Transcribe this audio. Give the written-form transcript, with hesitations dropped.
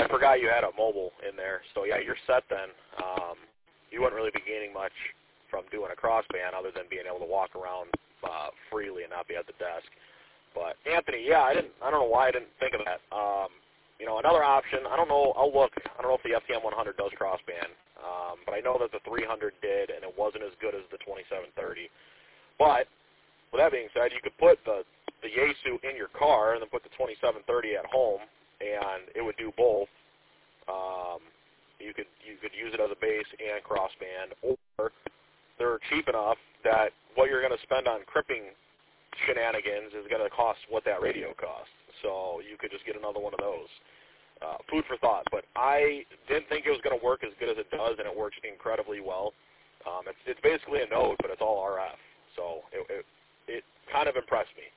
forgot you had a mobile in there. So, yeah, you're set then. You wouldn't really be gaining much from doing a crossband other than being able to walk around freely and not be at the desk. But, Anthony, yeah, I don't know why I didn't think of that. Another option, I don't know, I'll look. I don't know if the FTM 100 does crossband, but I know that the 300 did, and it wasn't as good as the 2730. But, with that being said, you could put the Yaesu in your car and then put the 2730 at home, and it would do both. You could use it as a base and crossband, or they're cheap enough that what you're going to spend on crimping shenanigans is going to cost what that radio costs. So you could just get another one of those. Food for thought. But I didn't think it was going to work as good as it does, and it works incredibly well. It's basically a Node, but it's all RF. So it kind of impressed me.